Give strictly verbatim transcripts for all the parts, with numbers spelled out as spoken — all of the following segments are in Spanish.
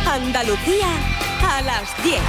Andalucía a las diez.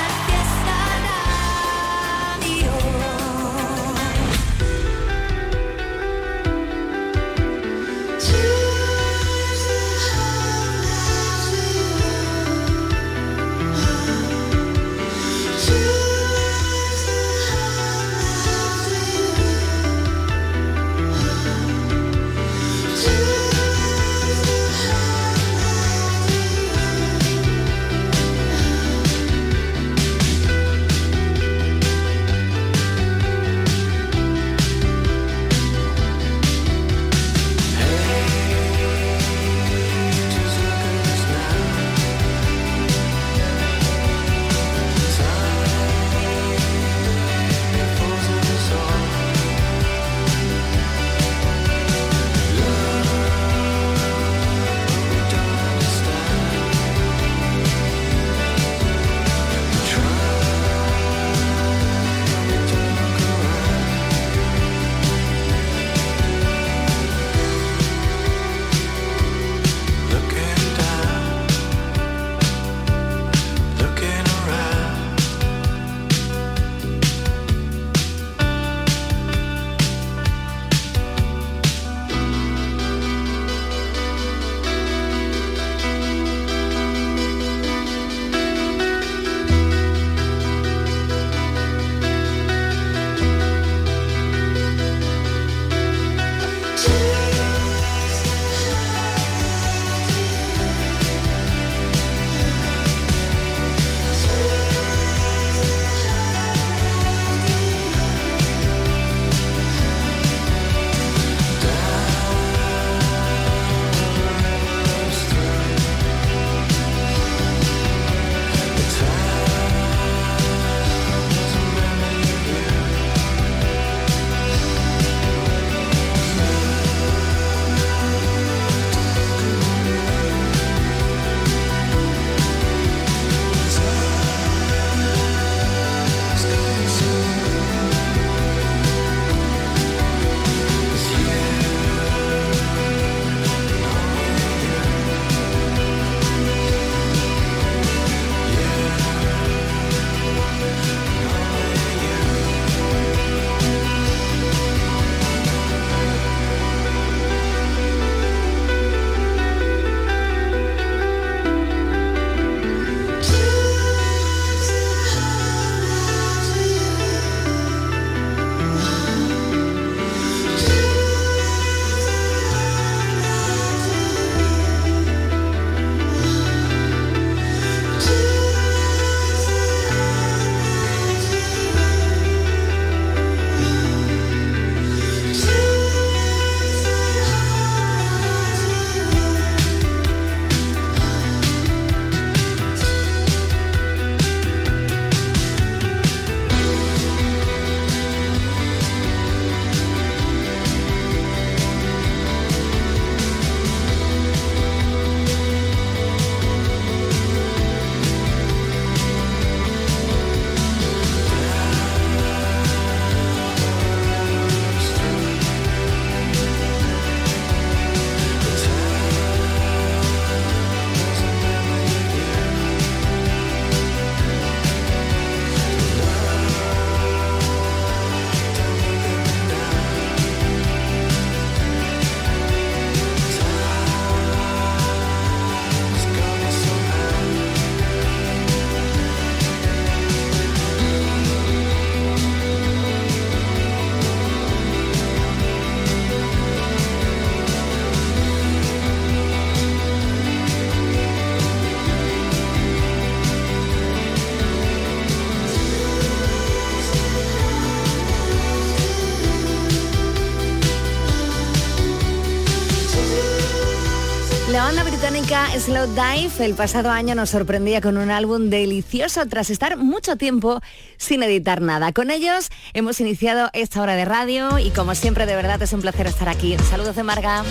La banda británica Slowdive el pasado año nos sorprendía con un álbum delicioso tras estar mucho tiempo sin editar nada. Con ellos hemos iniciado esta hora de radio y como siempre de verdad es un placer estar aquí. Saludos de Marga.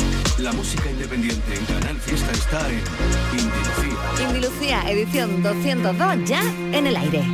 La música independiente en Canal Fiesta está en Indilucía. Indilucía, edición doscientos dos, ya en el aire.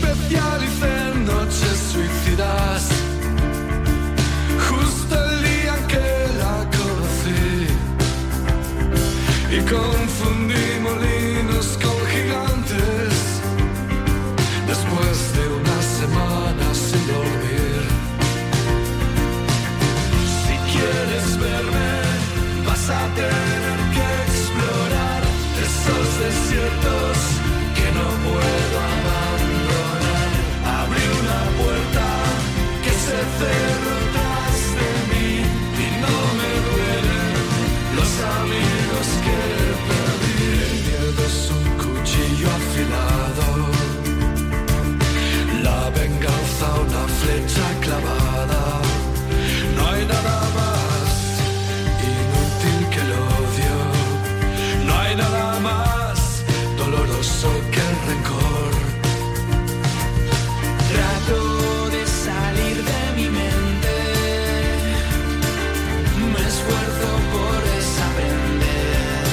specializza in noches suicidas. Justo el día en que la conocí y confundí molinos con gigantes. Después de una semana sin dormir. Si quieres verme, vas a tener que explorar esos desiertos que no puedo abandonar. Abrí una puerta que se cerró tras de mí y no me duelen los amigos que perdí. El miedo es un cuchillo afilado, la venganza una flecha clavada. No hay nada más inútil que el odio, no hay nada más doloroso que el rencor. Trato de salir de mi mente, me esfuerzo por desaprender.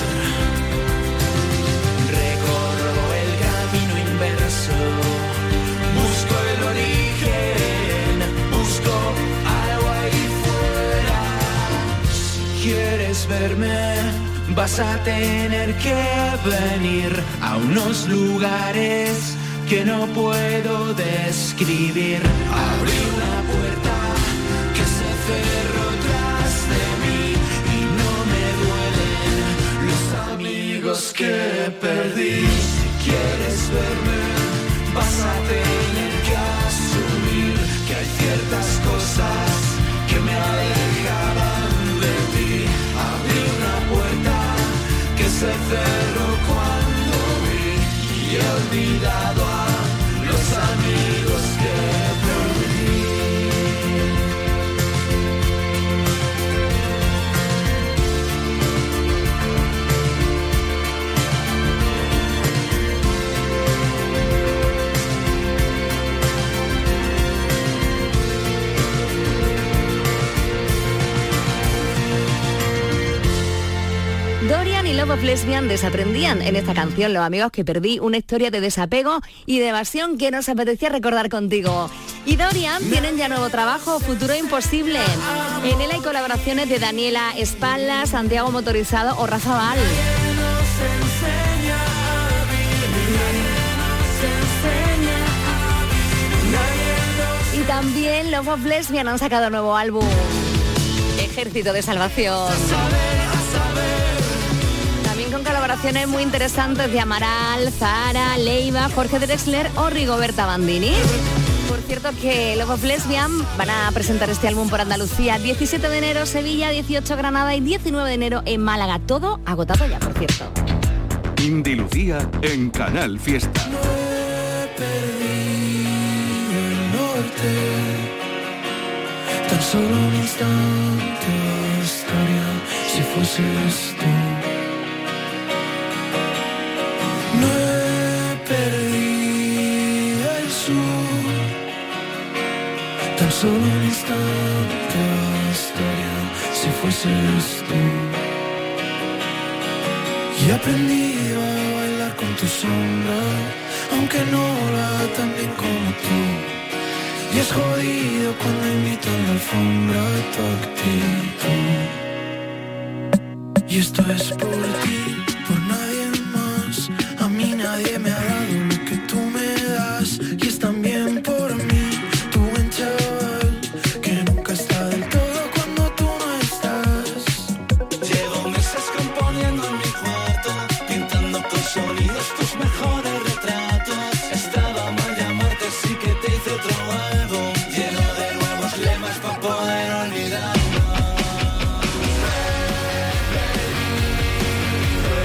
Recorro el camino inverso, busco el origen, busco algo ahí fuera. Si quieres verme, vas a tener que venir a unos lugares que no puedo describir. Abrí una puerta que se cerró tras de mí y no me duelen los amigos que perdí. Si quieres verme, vas a tener que asumir que hay ciertas cosas que me alejaban de ti. Abrí una puerta que se cerró cuando vi y he olvidado a los amigos que perdí. Dorian y Love of Lesbian desaprendían en esta canción Los amigos que perdí, una historia de desapego y de evasión que nos apetecía recordar contigo. Y Dorian tienen ya nuevo trabajo, Futuro Imposible. En él hay colaboraciones de Daniela Espalda, Santiago Motorizado o Rafa Val. Y también Love of Lesbian han sacado nuevo álbum, Ejército de Salvación. Con colaboraciones muy interesantes de Amaral, Zara, Leiva, Jorge Drexler o Rigoberta Bandini. Por cierto que Love of Lesbian van a presentar este álbum por Andalucía diecisiete de enero Sevilla, dieciocho Granada y diecinueve de enero en Málaga. Todo agotado ya, por cierto. Indy Lucía en Canal Fiesta. No he perdido el norte, tan solo un instante bastaría si fueses tú. No he perdido el sur, tan solo un instante bastaría si fueses tú. Y aprendí a bailar con tu sombra, aunque no lo haga tan bien como tú. Y es jodido cuando invitan la alfombra a tu actitud. Y esto es por ti, por nadie más. A mí nadie me ha dado lo que tú me das. Y es también por mí, tu buen chaval, que nunca está del todo cuando tú no estás. Llevo meses componiendo en mi cuarto, pintando con sonidos tus mejores retratos. Estaba mal llamarte, sí que te hice otro álbum, lleno de nuevos lemas para poder olvidarlo.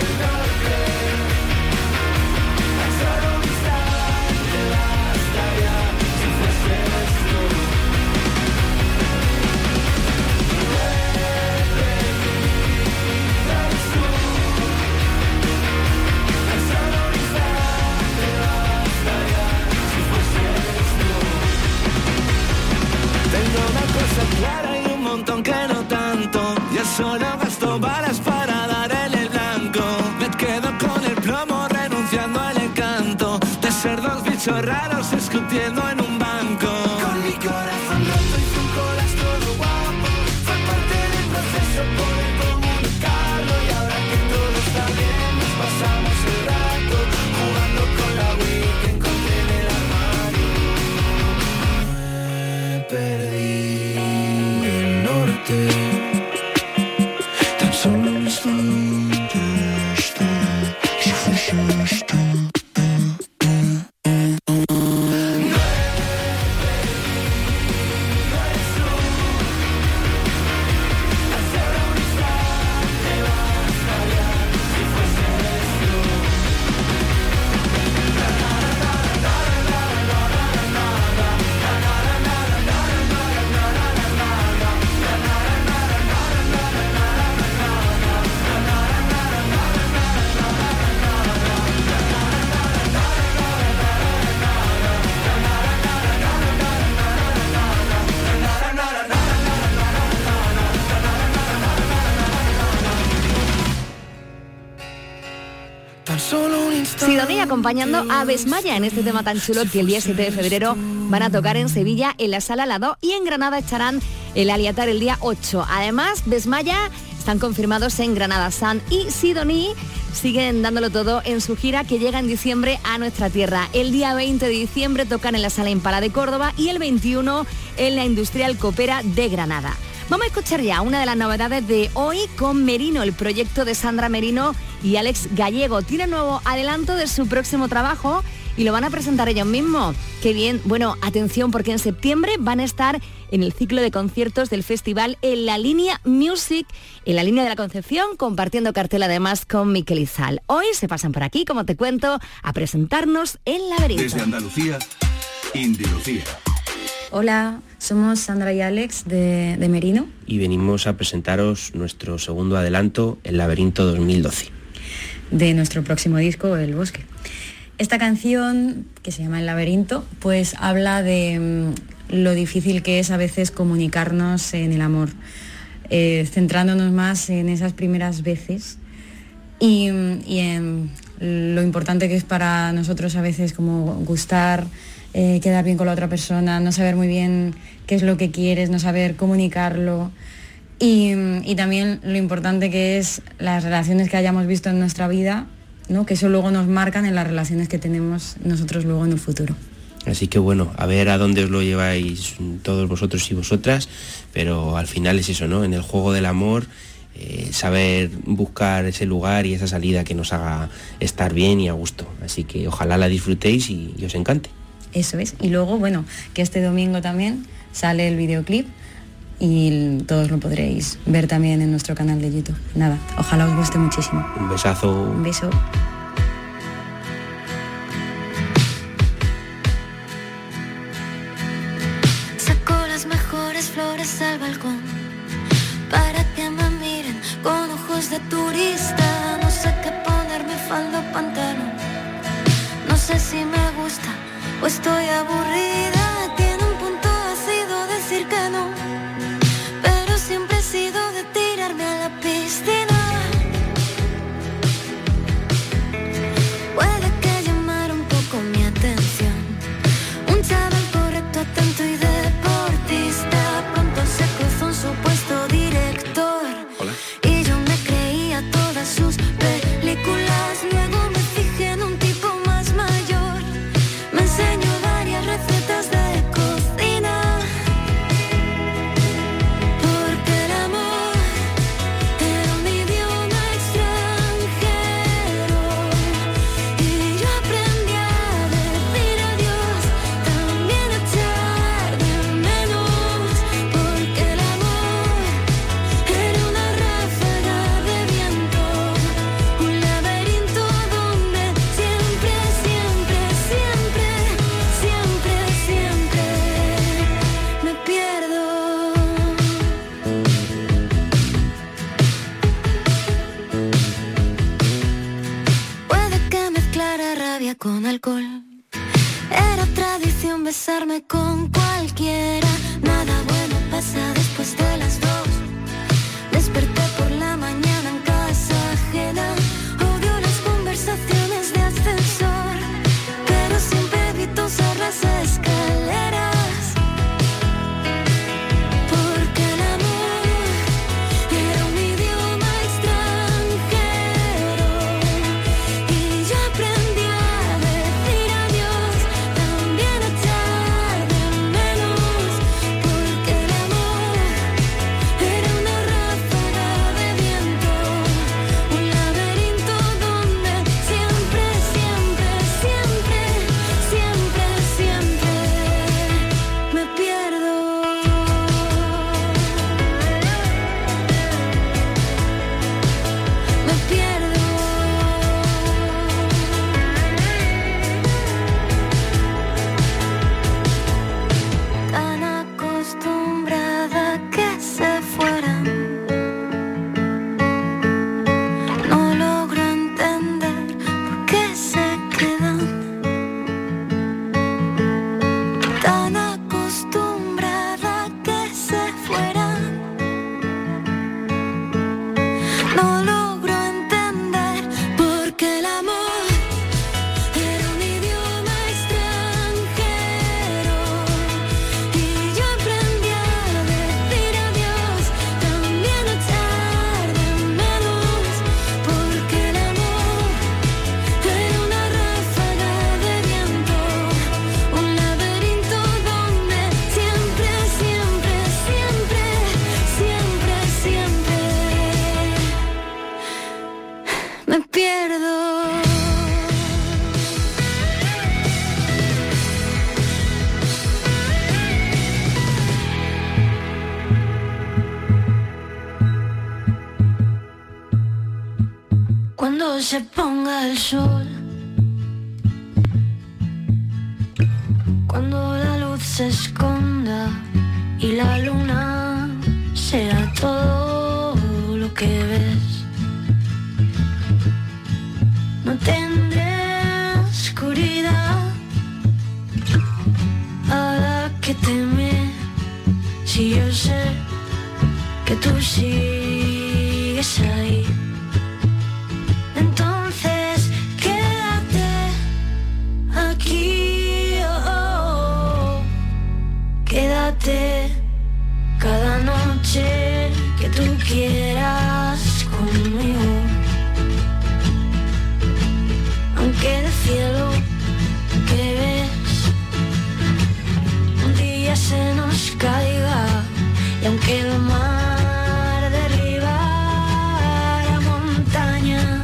bichos raros escutiendo en un banco. Con mi corazón roto y sin colas todo guapo. Fue parte del proceso poder comunicarlo. Y ahora que todo está bien nos pasamos el rato jugando con la Wii que encontré en el armario. Me perdí el norte. Tan solo un instante si fuese tú. Sidoní acompañando a Besmaya en este tema tan chulo que el día siete de febrero van a tocar en Sevilla en la Sala Lado y en Granada estarán el Aliatar el día ocho. Además, Besmaya están confirmados en Granada. San y Sidoní siguen dándolo todo en su gira que llega en diciembre a nuestra tierra. El día veinte de diciembre tocan en la Sala Impala de Córdoba y el veintiuno en la Industrial Copera de Granada. Vamos a escuchar ya una de las novedades de hoy con Merino, el proyecto de Sandra Merino y Alex Gallego. Tiene nuevo adelanto de su próximo trabajo y lo van a presentar ellos mismos. Qué bien. Bueno, atención porque en septiembre van a estar en el ciclo de conciertos del festival En la Línea Music, en la Línea de la Concepción, compartiendo cartel además con Miquel Izal. Hoy se pasan por aquí, como te cuento, a presentarnos El Laberinto. Desde Andalucía, Indie Lucía. Hola, somos Sandra y Alex de, de Merino. Y venimos a presentaros nuestro segundo adelanto, El Laberinto dos mil doce. De nuestro próximo disco, El Bosque. Esta canción, que se llama El Laberinto, pues habla de mm, lo difícil que es a veces comunicarnos en el amor, eh, centrándonos más en esas primeras veces y, y en lo importante que es para nosotros a veces como gustar, Eh, quedar bien con la otra persona, no saber muy bien qué es lo que quieres, no saber comunicarlo y, y también lo importante que es las relaciones que hayamos visto en nuestra vida, ¿no? Que eso luego nos marcan en las relaciones que tenemos nosotros luego en el futuro. Así que bueno, a ver a dónde os lo lleváis todos vosotros y vosotras, pero al final es eso, ¿no? En el juego del amor, eh, saber buscar ese lugar y esa salida que nos haga estar bien y a gusto. Así que ojalá la disfrutéis y, y os encante. Eso es. Y luego, bueno, que este domingo también sale el videoclip y todos lo podréis ver también en nuestro canal de YouTube. Nada, ojalá os guste muchísimo. Un besazo. Un beso. Saco las mejores flores al balcón para que me miren con ojos de turista. No sé qué ponerme, falda o pantalón. No sé si me gusta o estoy aburrida. Tiene un punto ácido decir que no, pero siempre he sido de tirarme a la piscina. Puede que llamara un poco mi atención un chaval correcto, atento y deportista. Pronto se cruzó un supuesto director. Hola. Y yo me creía todas sus películas. Luego me fijé en un tipo más mayor. Me enseñó varias recetas de cocina. Porque el amor era un idioma extranjero. Y yo aprendí a decir adiós, también a echar de menos. Porque el amor era una ráfaga de viento, un laberinto donde siempre, siempre, siempre, siempre, siempre me pierdo. Puede que mezclara rabia con alcohol. Era tradición besarme con cualquiera. Nada bueno pasa después de las dos. Desperté por la mañana en casa ajena. Odio las conversaciones de ascensor, pero siempre evito se ponga el sol, cuando la luz se esconda y la luna sea todo lo que ves. No tendré oscuridad a la que temer, si yo sé que tú sigues ahí. Entonces quédate aquí, oh, oh, oh. Quédate cada noche que tú quieras conmigo, aunque del cielo que ves un día se nos caiga, y aunque el mar derribara montañas,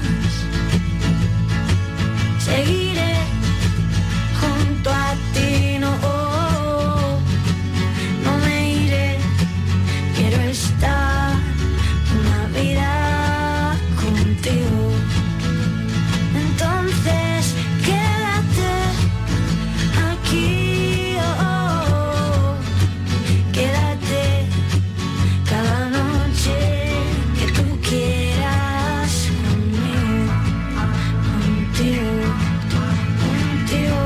seguiré junto a ti, no, oh, no me iré, quiero estar una vida contigo. Entonces quédate aquí, oh, oh, quédate cada noche que tú quieras conmigo, contigo, contigo,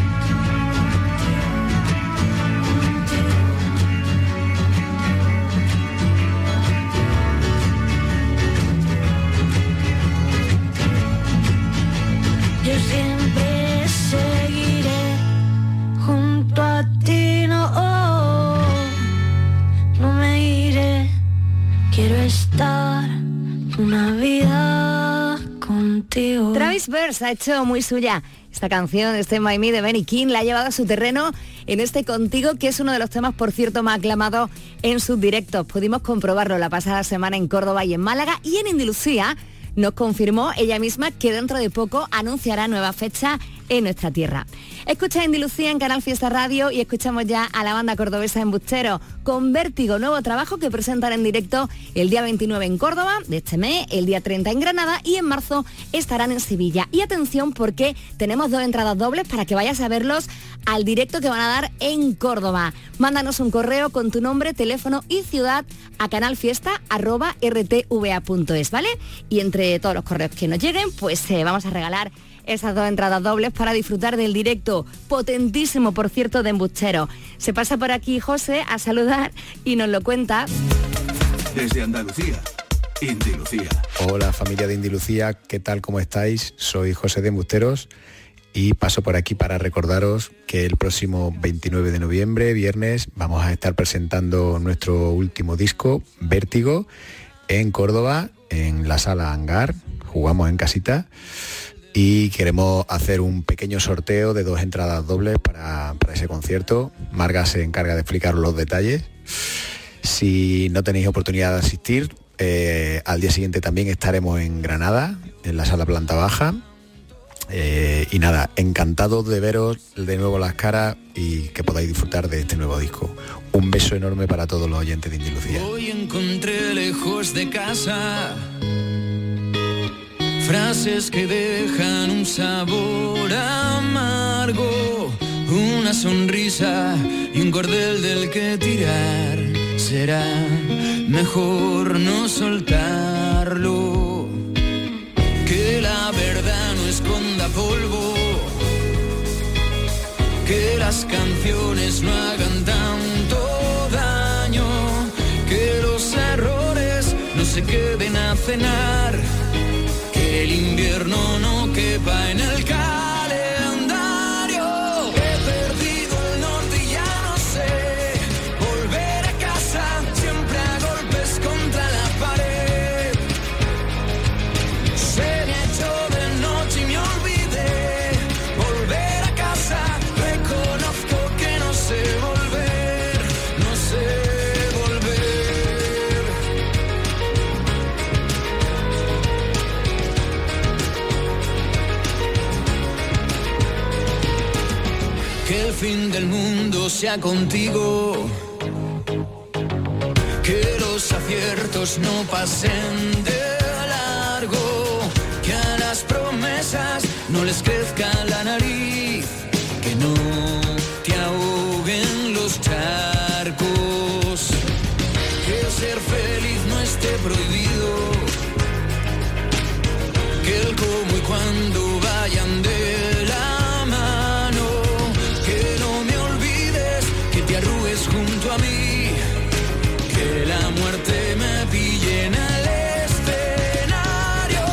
yo siempre seguiré junto a ti, no, oh, no me iré, quiero estar una vida contigo. Travis Berce ha hecho muy suya esta canción, este My Me de Benny King, la ha llevado a su terreno en este Contigo, que es uno de los temas, por cierto, más aclamados en sus directos. Pudimos comprobarlo la pasada semana en Córdoba y en Málaga, y en Indy Lucía nos confirmó ella misma que dentro de poco anunciará nueva fecha en nuestra tierra. Escucha Indy Lucía en Canal Fiesta Radio y escuchamos ya a la banda cordobesa Embustero con Vértigo, nuevo trabajo que presentan en directo el día veintinueve en Córdoba de este mes, el día treinta en Granada y en marzo estarán en Sevilla. Y atención porque tenemos dos entradas dobles para que vayas a verlos al directo que van a dar en Córdoba. Mándanos un correo con tu nombre, teléfono y ciudad a canalfiesta arroba r t v a punto es, ¿vale? Y entre todos los correos que nos lleguen, pues eh, vamos a regalar esas dos entradas dobles para disfrutar del directo potentísimo, por cierto, de Embustero. Se pasa por aquí José a saludar y nos lo cuenta. Desde Andalucía, Indy Lucía. Hola familia de Indy Lucía, ¿qué tal? ¿Cómo estáis? Soy José de Embusteros y paso por aquí para recordaros que el próximo veintinueve de noviembre, viernes, vamos a estar presentando nuestro último disco, Vértigo, en Córdoba, en la Sala Hangar. Jugamos en casita. Y queremos hacer un pequeño sorteo de dos entradas dobles para, para ese concierto. Marga se encarga de explicar los detalles. Si no tenéis oportunidad de asistir, eh, al día siguiente también estaremos en Granada, en la sala planta baja. Eh, y nada, encantados de veros de nuevo las caras y que podáis disfrutar de este nuevo disco. Un beso enorme para todos los oyentes de Indy Lucía. Hoy encontré lejos de casa frases que dejan un sabor amargo, una sonrisa y un cordel del que tirar. Será mejor no soltarlo, que la verdad no esconda polvo, que las canciones no hagan tanto daño, que los errores no se queden a cenar, que el invierno no quepa en el calendario. He perdido el norte y ya no sé volver a casa, siempre a golpes contra la pared. Se me echó de noche y me olvidé volver a casa. Reconozco que no sé volver, no sé volver. Que el fin del mundo sea contigo, que los aciertos no pasen de largo, que a la las promesas no les crezca la nariz, que no te ahoguen los charcos, que ser feliz no esté prohibido, que el cómo y cuándo vayan de la mano, que no me olvides, que te arrugues junto a mí, que la muerte me pille en el escenario.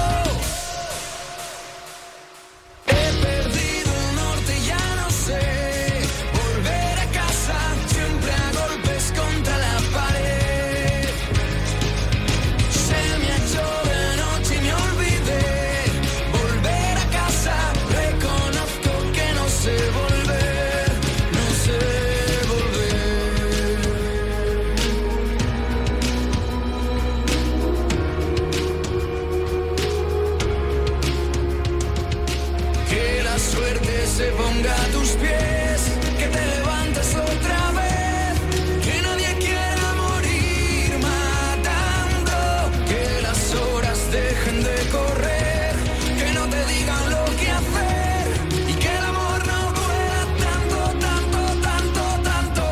He perdido el norte, ya no sé volver a casa, siempre a golpes contra la pared. Se me ha hecho de noche y me olvidé volver a casa, reconozco que no sé volver, no sé volver. Que la suerte se ponga a tus pies, que te levantes otra vez, que nadie quiera morir matando, que las horas dejen de correr, que no te digan lo que hacer y que el amor no duela tanto, tanto, tanto, tanto.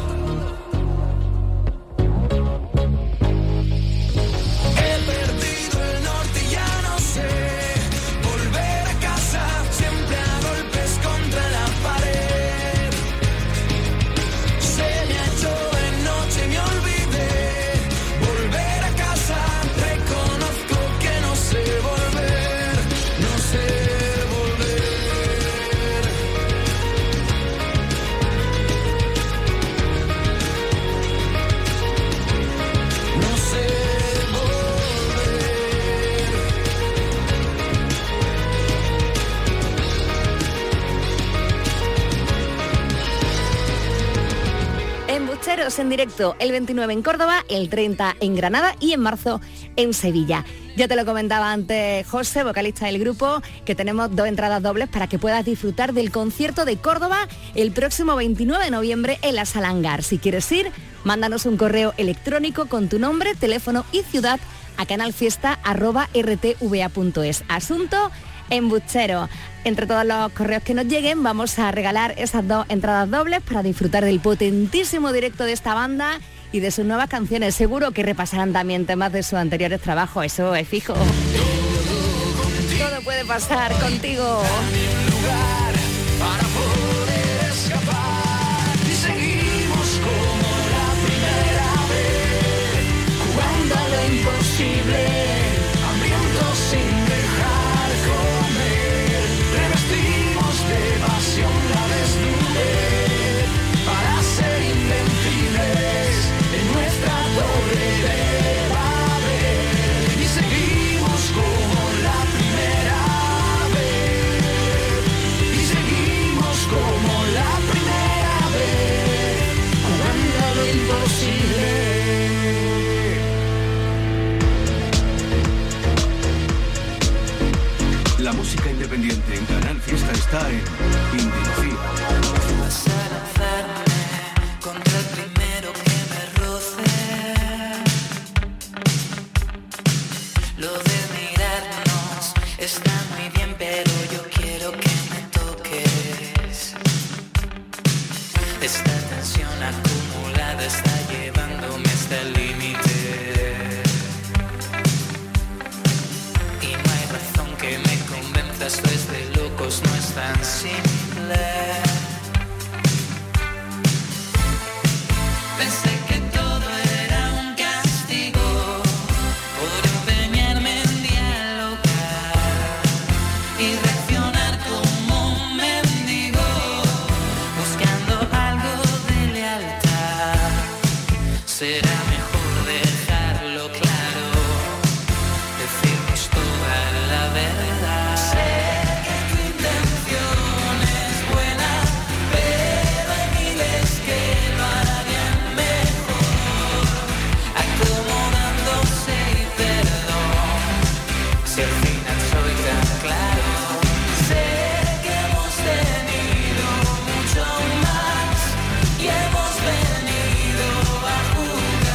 He perdido el norte y ya no sé volver a casa, siempre a golpes contra la pared. Se me ha hecho de noche y me olvidé volver a casa, reconozco que no sé volver, no sé volver. No sé volver. Embusteros en directo el veintinueve en Córdoba, el treinta en Granada y en marzo en Sevilla. Ya te lo comentaba antes José, vocalista del grupo, que tenemos dos entradas dobles para que puedas disfrutar del concierto de Córdoba el próximo veintinueve de noviembre en la Sala Hangar. Si quieres ir, mándanos un correo electrónico con tu nombre, teléfono y ciudad a canalfiesta arroba r t v a punto es. Asunto embustero. Entre todos los correos que nos lleguen vamos a regalar esas dos entradas dobles para disfrutar del potentísimo directo de esta banda y de sus nuevas canciones. Seguro que repasarán también temas de sus anteriores trabajos, eso es fijo. Todo puede pasar contigo. Para poder escapar y seguimos como la primera vez, jugando a lo imposible, hambrientos sin dejar comer, revestimos de pasión la desnudez para ser invencibles en nuestra torre de Babel y seguimos como la primera vez. Y seguimos como la primera vez, jugando a lo imposible. La música independiente en Canal Fiesta está en Indie. Vas a lanzarme contra el primero que me roce. Lo de mirarnos está muy bien, pero yo quiero que me toques. Esta tensión acumulada está llevándome hasta el límite. Y no hay razón que me convenza, esto es de locos, no es tan simple. Pensé que todo era un castigo por empeñarme en dialogar y reaccionar como un mendigo, buscando algo de lealtad. Será mejor dejarlo claro, decirnos toda la verdad. Sé que tu intención es buena, pero hay miles que lo harían mejor, acomodándose y perdón. Si al final soy tan claro, sé que hemos tenido mucho más y hemos venido a jugar.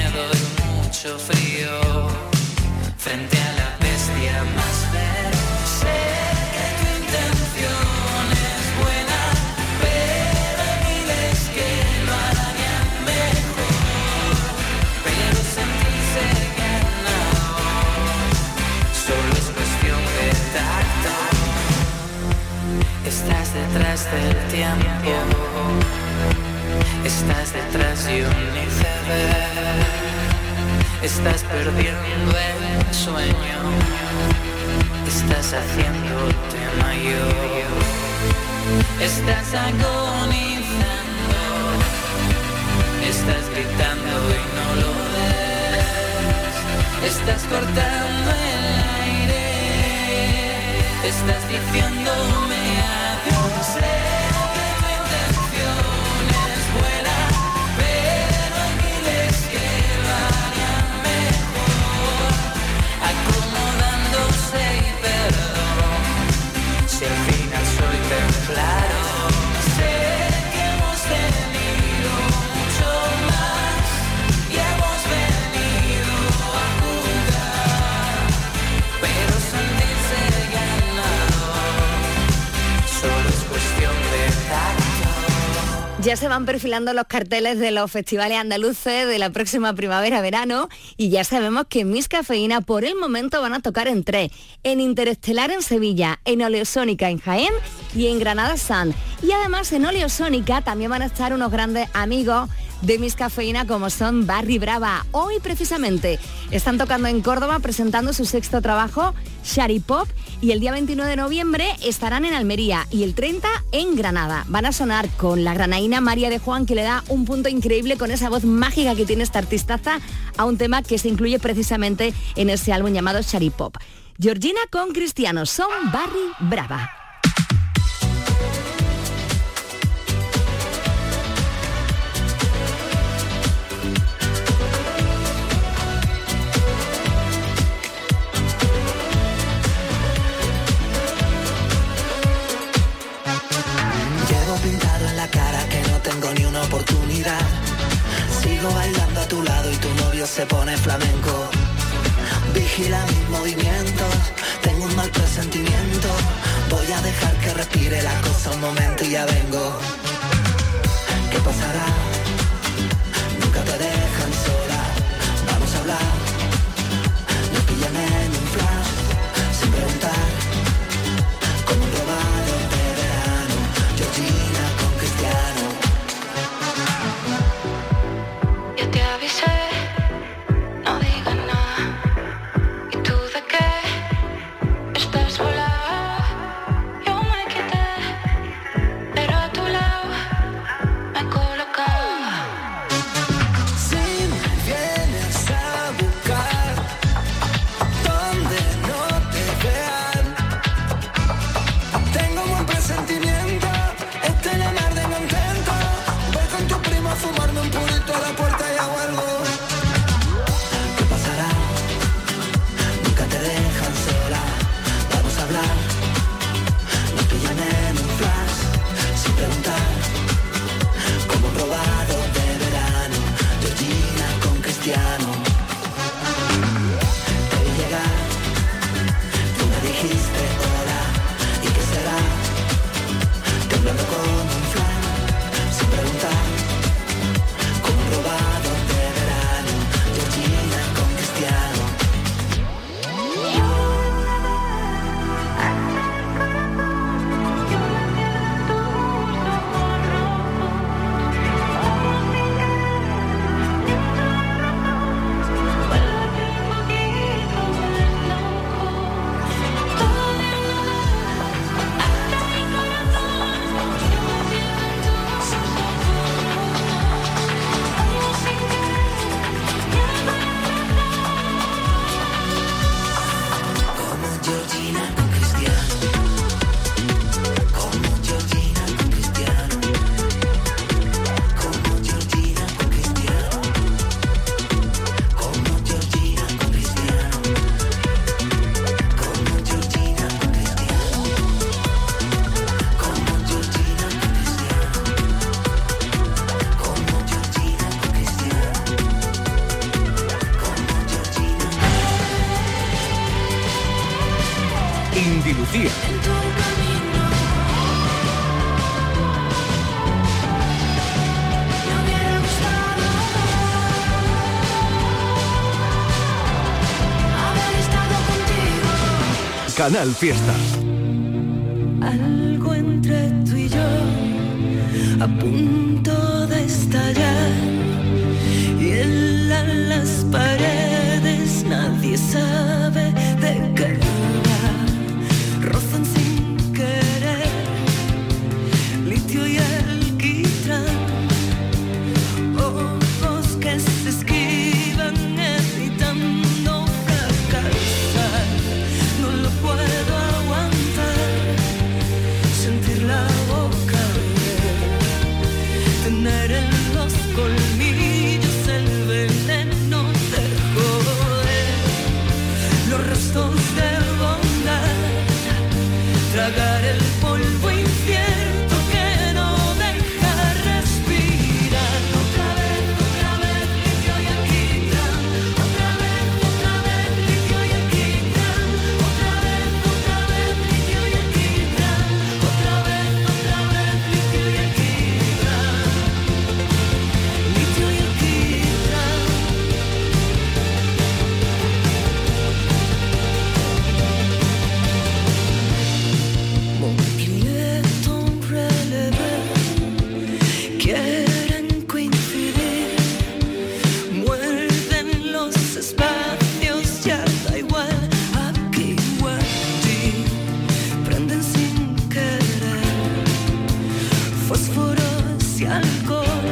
miedo y mucho frío frente a la bestia más feroz. Sé que tu intención es buena, pero hay miles que lo harían mejor. Pero sentirse ganador solo es cuestión de tacto. Estás detrás del tiempo, estás detrás de un iceberg, estás perdiendo el sueño, estás haciéndote mayor, estás agonizando, estás gritando y no lo ves, estás cortando el aire, estás diciéndome adiós. Sé que tu intención es buena, pero hay miles que lo harían mejor, acomodándose y perdón, si al final soy tan claro. Sé que hemos tenido mucho más y hemos venido a jugar, pero sentirse ganador solo es cuestión de tacto. Ya se van perfilando los carteles de los festivales andaluces de la próxima primavera-verano y ya sabemos que Miss Cafeína por el momento van a tocar en tres, en Interestelar en Sevilla, en Oleosónica en Jaén y en Granada Sound. Y además en Oleosónica también van a estar unos grandes amigos de Miss Cafeína como son Barry Brava. Hoy precisamente están tocando en Córdoba presentando su sexto trabajo, Shari Pop, y el día veintinueve de noviembre estarán en Almería y el treinta en Granada. Van a sonar con la granaína María de Juan, que le da un punto increíble con esa voz mágica que tiene esta artistaza a un tema que se incluye precisamente en ese álbum llamado Shari Pop. Georgina con Cristiano son Barry Brava. Pintado en la cara que no tengo ni una oportunidad. Sigo bailando a tu lado y tu novio se pone flamenco. Vigila mis movimientos, tengo un mal presentimiento. Voy a dejar que respire la cosa un momento y ya vengo. ¿Qué pasará? Nunca te dejan sola. Vamos a hablar. Nos pillan en un flash, sin preguntar. Como un robado de verano. Georgina con Cristiano. Yo te avisé, no digas nada. ¿Y tú de qué? Estás sola. Yo me quité, pero a tu lado me colocaba. Si me vienes a buscar donde no te vean, tengo un buen presentimiento. Este le de contento. Voy con tu primo a fumarme un purito a la puerta y ya vuelvo. ¿Qué pasará? Nunca te dejan sola. Vamos a hablar. Nos pillan en un flash, sin preguntar. Como un robado de verano. Georgina con Cristiano. Te vi llegar. Tú me dijiste hola. ¿Y qué será? Temblando con un flan, sin preguntar, como un robado de verano, Georgina con Cristiano. Andalucía. Canal Fiesta. Algo entre tú y yo a punto de estallar, y en la, las paredes nadie sabe de qué va. Rozan sin querer litio y alquitrán, ojos que se esquivan evitando fracasar. No lo puedo aguantar, sentir la boca arder, tener en los colmillos el veneno de joder, los restos de bondad, tragar el polvo incierto que no deja respirar. Otra vez, otra vez, litio y alquitrán, otra vez, otra vez, litio y alquitrán, otra vez, otra vez, litio y alquitrán, otra vez, otra vez, litio y alquitrán, litio y alquitrán. Mon pilier ton relevé, quieren coincidir, muerden los espacios, ya da igual, aquí o allí, prenden sin querer, fósforos y alcohol,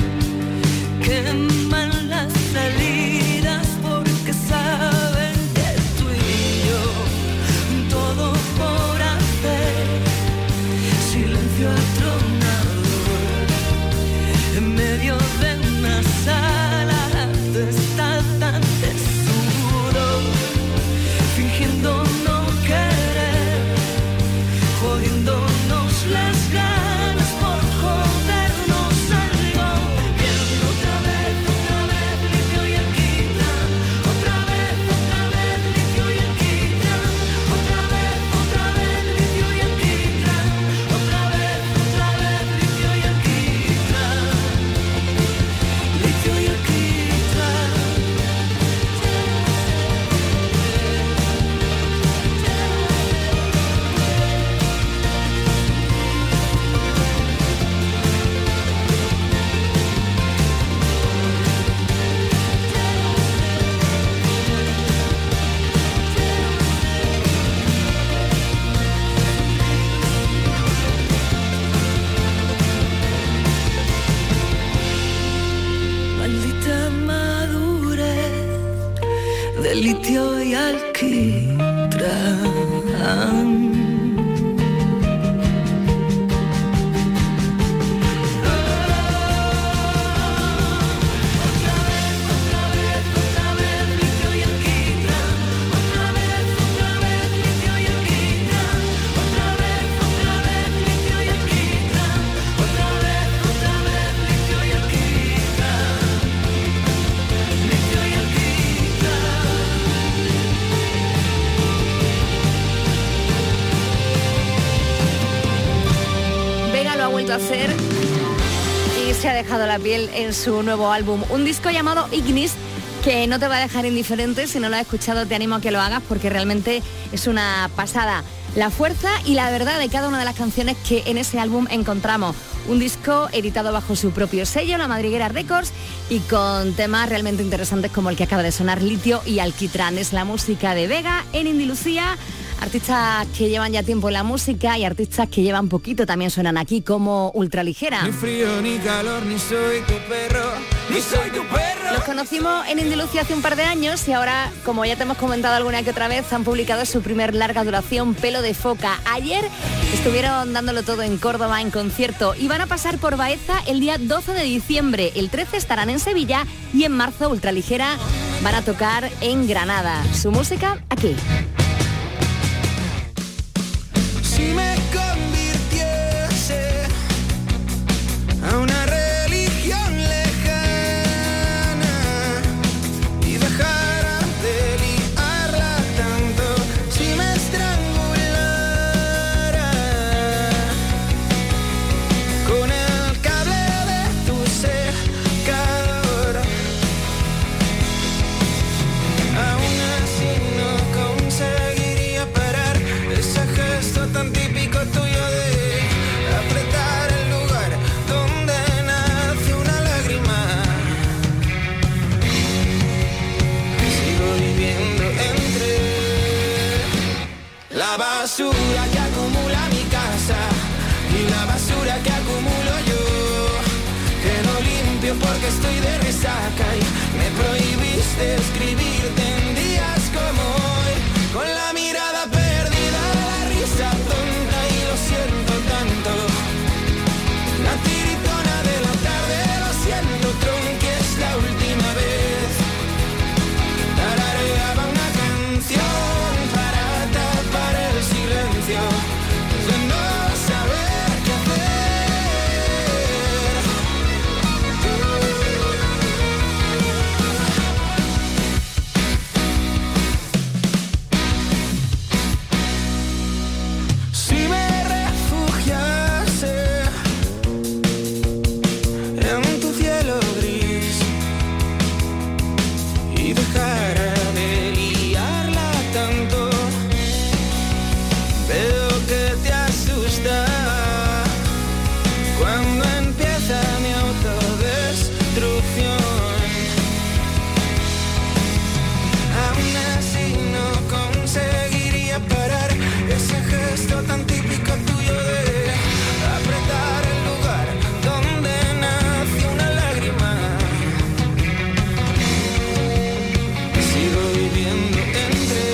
queman las salidas porque saben que tú y yo, todo por hacer, silencio atronador, en medio de una sala destazante sudor, fingiendo no querer, jodiéndonos las ganas por jodernos algo. Bien, otra vez, otra vez, litio y alquitrán, otra vez, otra vez, litio y alquitrán, otra vez, otra vez, litio y alquitrán, otra vez, otra vez, litio y alquitrán, litio y alquitrán. Maldita madurez de litio y alquitrán. Vega lo ha vuelto a hacer y se ha dejado la piel en su nuevo álbum, un disco llamado Ignis, que no te va a dejar indiferente. Si no lo has escuchado, te animo a que lo hagas porque realmente es una pasada. La fuerza y la verdad de cada una de las canciones que en ese álbum encontramos. Un disco editado bajo su propio sello, La Madriguera Records, y con temas realmente interesantes como el que acaba de sonar, Litio y Alquitrán. Es la música de Vega en Indie Lucía. Artistas que llevan ya tiempo en la música y artistas que llevan poquito también suenan aquí, como Ultraligera. Ni frío, ni calor, ni soy tu perro, ni soy tu perro. Los conocimos en Indie Lucía hace un par de años y ahora, como ya te hemos comentado alguna que otra vez, han publicado su primer larga duración, Pelo de Foca. Ayer estuvieron dándolo todo en Córdoba en concierto y van a pasar por Baeza el día doce de diciembre. El trece estarán en Sevilla y en marzo Ultraligera van a tocar en Granada. Su música aquí. Si me convirtiese a una religión lejana y dejara de liarla tanto, si me estrangulase resaca y me prohibiste escribirte en días como hoy, con la mirada perdida, la risa tonta y lo siento tanto. La tiritona de la tarde, lo siento tronqui, es la última vez. Tarareaba una canción para tapar el silencio de no saber qué hacer. Si me refugiase en tu cielo gris y dejara de liarla tanto, veo que te asusta cuando empieza mi autodestrucción. Aún así no conseguiría parar ese gesto tan típico tuyo de apretar el lugar donde nació una lágrima. Sigo viviendo entre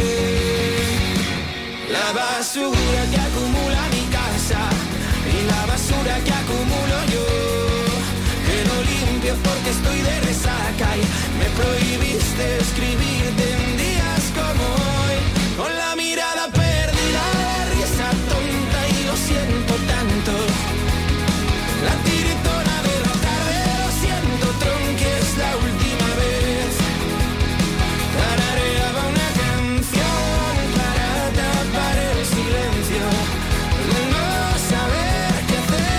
la basura que acumula mi casa y la basura que acumulo yo, que no limpio porque estoy de resaca y me prohibiste escribirte en días como hoy, con la mirada perdida, la risa tonta y lo siento tanto. La tiritona de la tarde, lo siento tronqui, es la última vez. Tarareaba una canción para tapar el silencio de no saber qué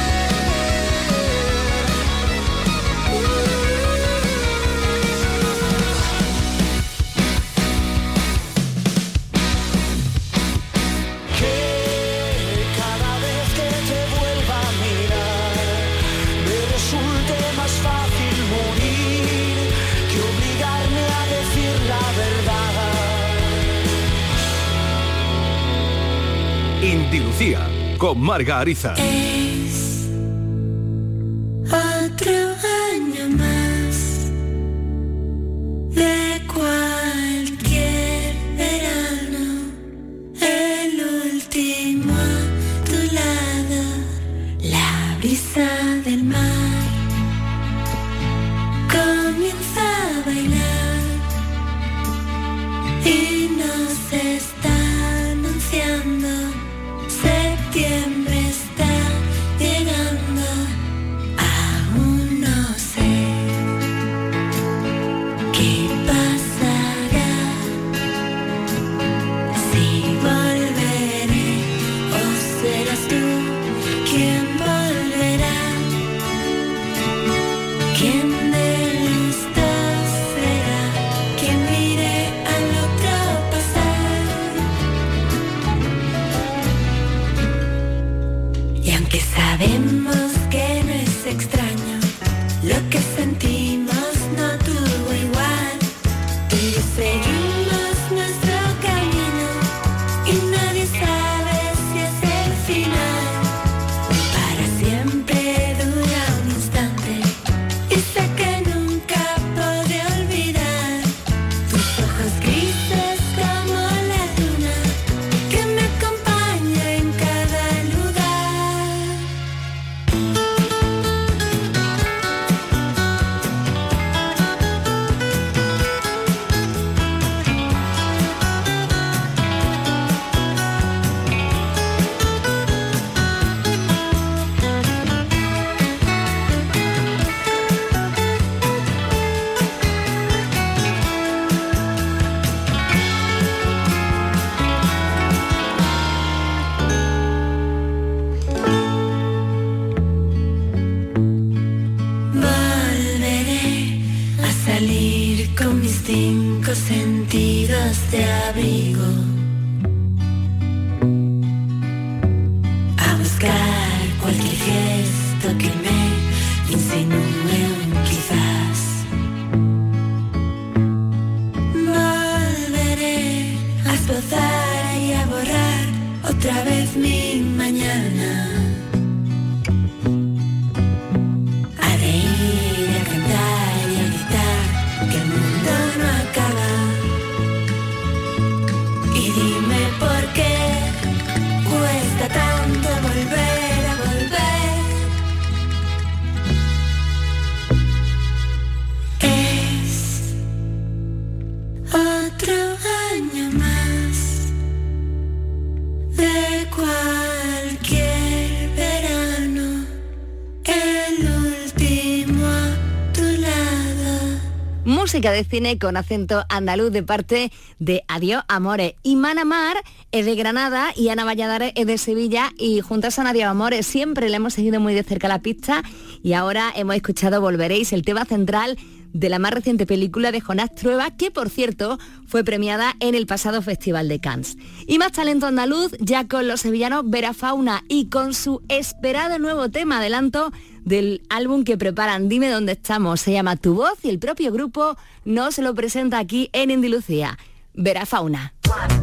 hacer. Que cada vez que te vuelva a mirar me resulte más fácil morir que obligarme a decir la verdad. Inti Lucía, con Marga Ariza. Es otro año más de cualquier verano, el último a tu lado, la brisa del mar comienza a bailar y nos está anunciando. Septiembre está llegando, aún no sé qué pasará, si volveré o serás tú quien volverá, quien de los dos será, quien mire al otro pasar. Y aunque sabemos que no es extraño, lo que sentimos no tuvo igual, y seguimos nuestro camino y nadie sabe si es el final. Para siempre dura un instante y sé que nunca podré olvidar tus ojos grises como la luna que me acompaña en cada lugar. Volveré a salir con mis cinco sentidos de abrigo, a buscar cualquier gesto que me insinúe un quizás. Volveré a esbozar y a borrar otra vez mi mañana. A reír, a cantar y a gritar Otro año más de cualquier verano, el último a tu lado. Música de cine con acento andaluz de parte de Adiós Amores. Y Manamar es de Granada y Ana Valladares es de Sevilla, y juntas son Adiós Amores. Siempre le hemos seguido muy de cerca la pista y ahora hemos escuchado Volveréis, el tema central de la más reciente película de Jonás Trueba, que por cierto fue premiada en el pasado Festival de Cannes. Y más talento andaluz, ya con los sevillanos Vera Fauna y con su esperado nuevo tema, adelanto del álbum que preparan, Dime dónde estamos. Se llama Tu voz y el propio grupo nos lo presenta aquí en Indy Lucía. Vera Fauna.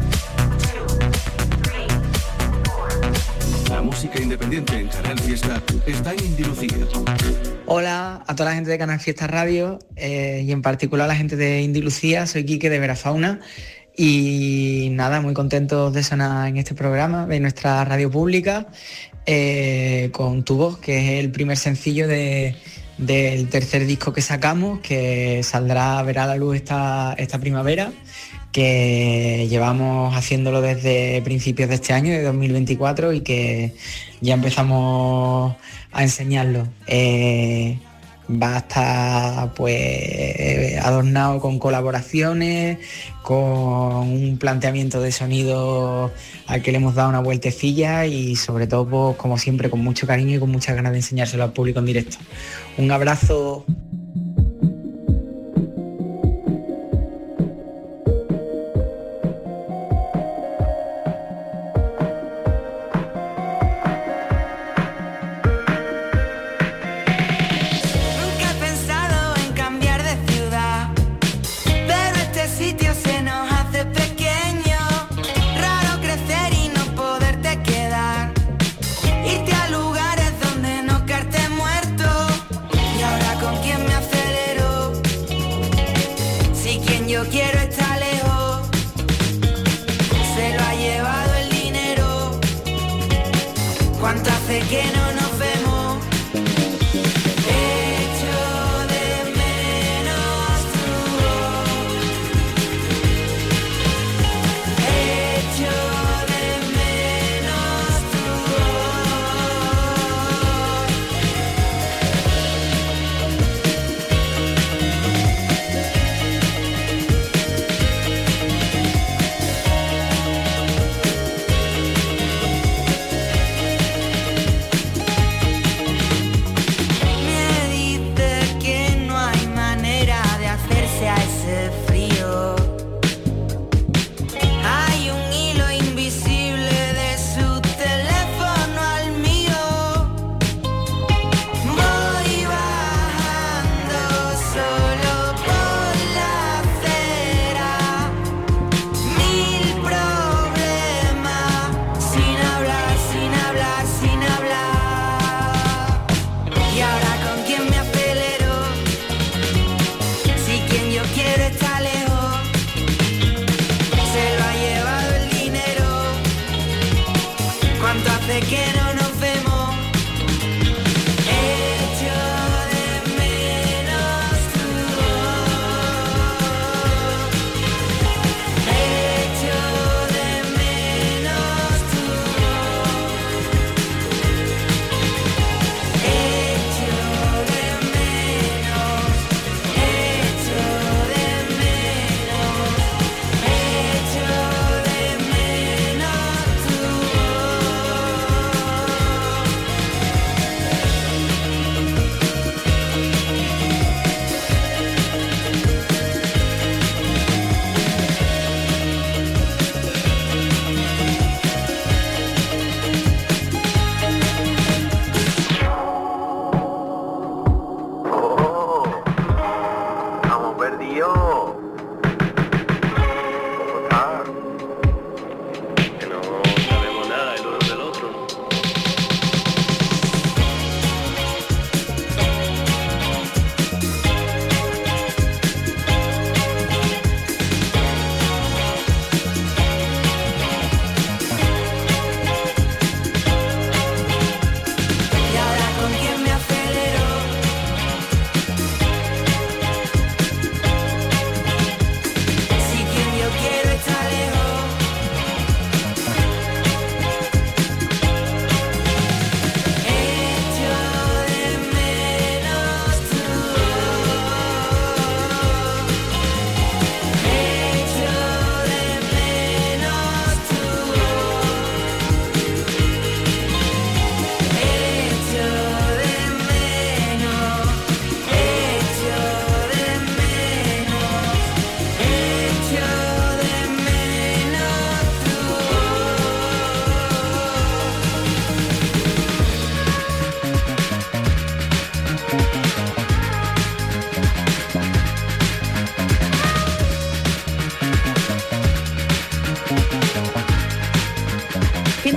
La música independiente en Canal Fiesta está en Indy Lucía. Hola a toda la gente de Canal Fiesta Radio eh, y en particular a la gente de Indy Lucía. Soy Quique de Vera Fauna y nada, muy contentos de sonar en este programa de nuestra radio pública eh, con Tu voz, que es el primer sencillo de, del tercer disco que sacamos, que saldrá, verá la luz esta, esta primavera, que llevamos haciéndolo desde principios de este año, de dos mil veinticuatro, y que ya empezamos a enseñarlo. Eh, va a estar pues adornado con colaboraciones, con un planteamiento de sonido al que le hemos dado una vueltecilla y sobre todo, pues, como siempre, con mucho cariño y con muchas ganas de enseñárselo al público en directo. Un abrazo.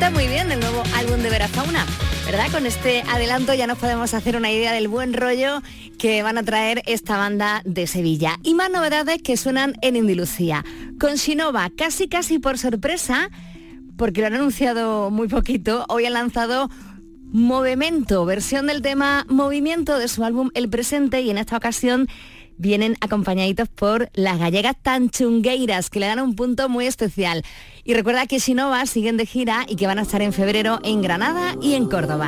pinta muy bien el nuevo álbum de Vera Fauna, ¿verdad? Con este adelanto ya nos podemos hacer una idea del buen rollo que van a traer esta banda de Sevilla. Y más novedades que suenan en Indilucía. Con Shinova, casi casi por sorpresa, porque lo han anunciado muy poquito, hoy han lanzado Movimento, versión del tema Movimiento de su álbum El Presente, y en esta ocasión vienen acompañaditos por las gallegas Tanchungueiras, que le dan un punto muy especial. Y recuerda que Shinova siguen de gira y que van a estar en febrero en Granada y en Córdoba.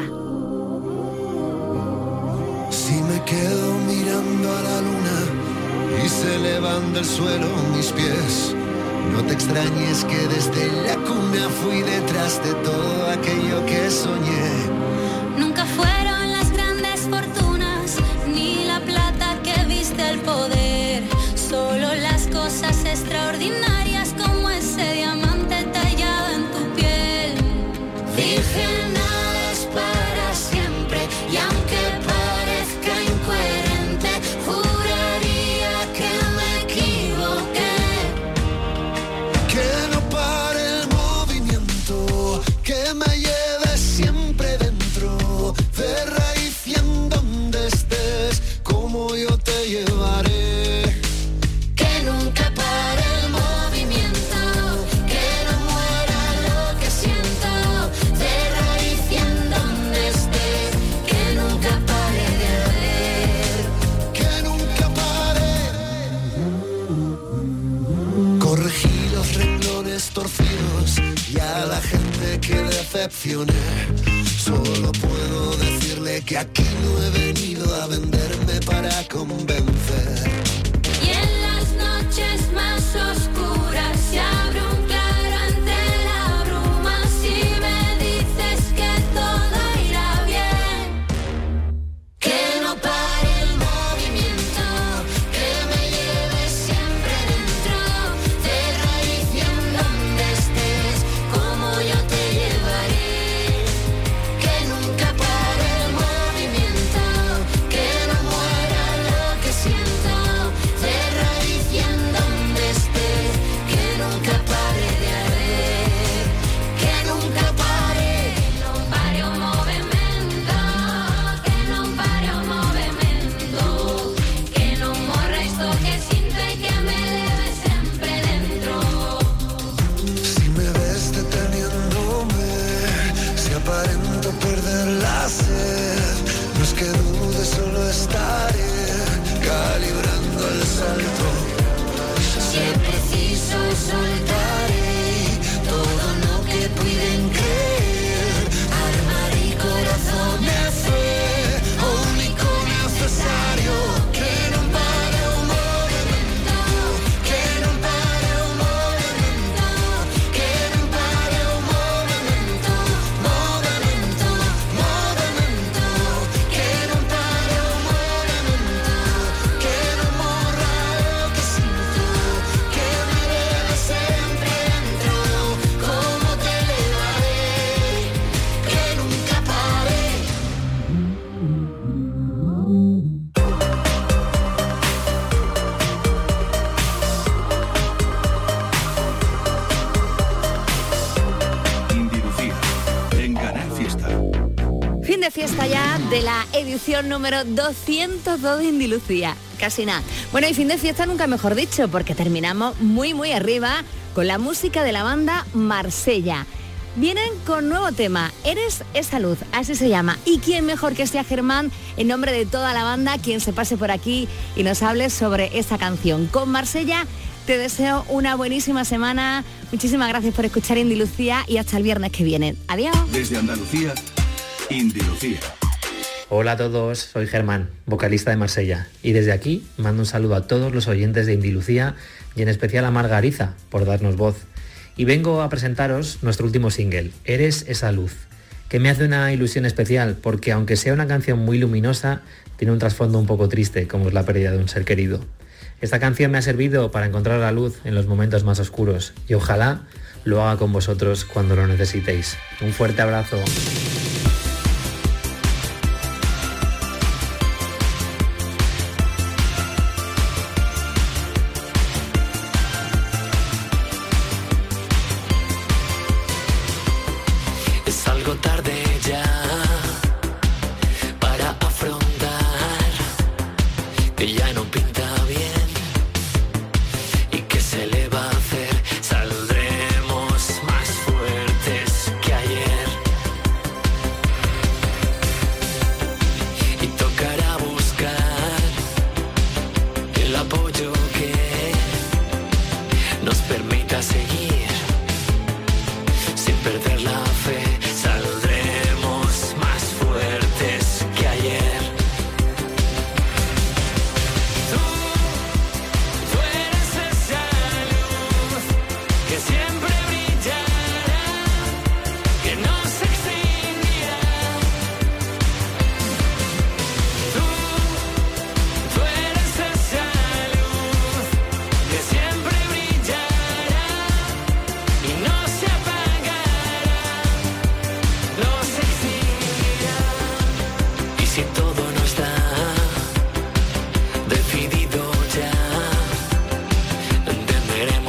Si me quedo mirando a la luna y se elevan del suelo mis pies, no te extrañes que desde la cuna fui detrás de todo aquello que soñé. Nunca fueron las grandes fortunas ni la plata que viste el poder, solo las cosas extraordinarias como ese diamante tallado en tu piel. Dije nada es para siempre y aunque parezca incoherente, juraría que me equivoqué. Que no pare el movimiento, que me lleve siempre dentro, de raíz y en donde estés, como yo te llevaré. Que nunca pare el movimiento, que no muera lo que siento, de raíz y en donde estés, que nunca pare de haber. Que nunca pare. Corregí los renglones torcidos y a la gente que decepcioné, solo puedo decirle que aquí no he venido a venderme para convencer. Y en las noches más oscuras se abre un claro ante la bruma, si me dices que todo irá bien. Que no pare el movimiento, que me lleve siempre dentro, de raíz y en donde estés, como yo te llevaré. Que nunca pare el movimiento, que no muera lo que siento, de raíz y en donde estés, que nunca pare de haber. Que nunca pare, que no pare un movimiento, que no pare un movimiento, que no morra esto que siento y que me leve siempre dentro. Si me ves deteniéndome, si aparento perder la sed, no es que dude, solo estaré calibrando el salto. Si es preciso soltaré todo lo que pueden creer, armaré corazón de fe, único necesario. Que no pare un movimiento, que no pare un movimiento, que no pare un movimiento, movimiento, movimiento, que no pare un movimiento, que no morra lo que siento, que me lleve siempre dentro, como te elevaré. Que nunca pare. Indilucía, en Canal Fiesta. Fin de fiesta ya de la edición número doscientos dos de Indilucía. Casi nada. Bueno, y fin de fiesta nunca mejor dicho, porque terminamos muy muy arriba con la música de la banda Marsella. Vienen con nuevo tema, Eres esa luz, así se llama. Y quién mejor que sea Germán, en nombre de toda la banda, quien se pase por aquí y nos hable sobre esta canción. Con Marsella te deseo una buenísima semana. Muchísimas gracias por escuchar Indilucía y hasta el viernes que viene. Adiós. Desde Andalucía, Indilucía. Hola a todos, soy Germán, vocalista de Marsella, y desde aquí mando un saludo a todos los oyentes de Indilucía y en especial a Margarita por darnos voz. Y vengo a presentaros nuestro último single, Eres esa luz, que me hace una ilusión especial porque aunque sea una canción muy luminosa, tiene un trasfondo un poco triste, como es la pérdida de un ser querido. Esta canción me ha servido para encontrar la luz en los momentos más oscuros y ojalá lo haga con vosotros cuando lo necesitéis. Un fuerte abrazo.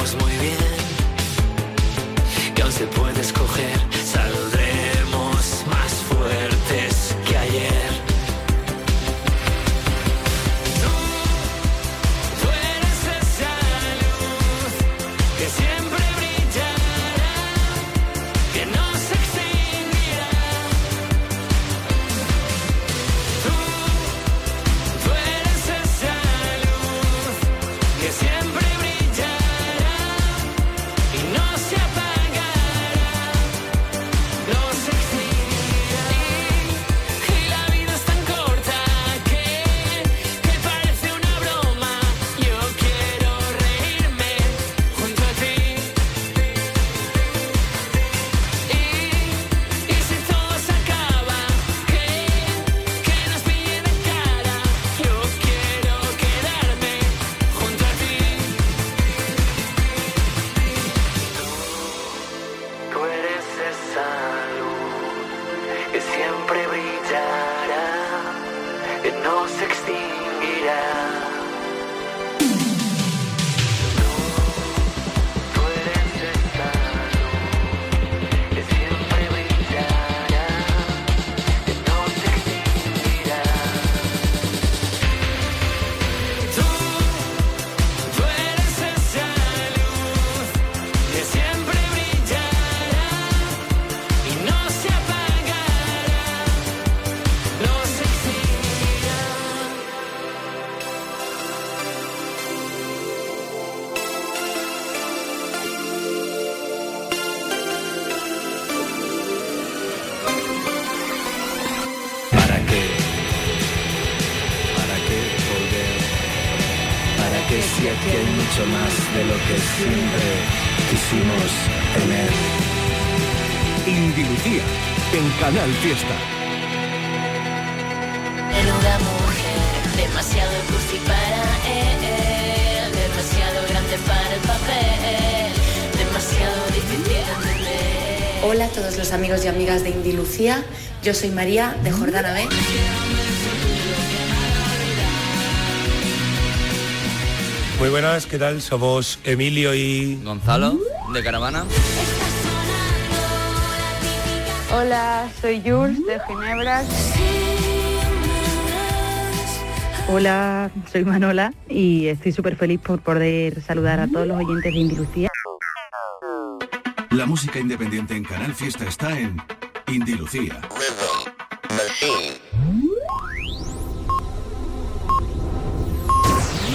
sabemos muy bien que aún se puede escoger. Saldremos más fuertes que ayer. Tú, tú eres esa luz que siempre brillará, que no se extinguirá. Tú, tú eres esa luz que siempre brillará y no se apagará, no se extinguirá. Y, y la vida es tan corta que, que parece una broma. Yo quiero reírme junto a ti. Y, y si todo se acaba, que, que nos pille de cara. Yo quiero quedarme junto a ti. Tú eres esa luz que siempre brillará, que no se extinguirá. Tú eres esa luz que siempre brillará, que no se extinguirá. Tú, tú eres esa luz que siempre brillará y no se apagará, no se extinguirá. ¿Para qué? ¿Para qué volver? ¿Para qué si aquí hay mucho más de lo que siempre quisimos tener? Indy Lucía, en Canal Fiesta. Menuda mujer, demasiado cursi para él, demasiado grande para el papel, demasiado difícil de entender. Hola a todos los amigos y amigas de Indy Lucía, yo soy María de Jordana B. Muy buenas, ¿qué tal? Somos Emilio y Gonzalo, de Caravana. Hola, soy Jules de Ginebra. Hola, soy Manola y estoy súper feliz por poder saludar a todos los oyentes de Indy Lucía. La música independiente en Canal Fiesta está en Indy Lucía. Machine.